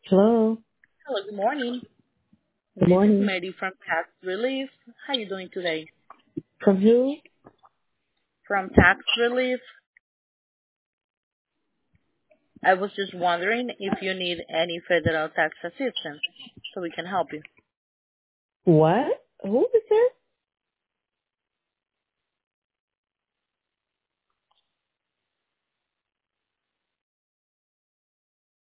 Hello. Hello, good morning. Good This is morning. Mary from Tax Relief. How you doing today? From who? From Tax Relief, I was just wondering if you need any federal tax assistance so we can help you. What? Who is this?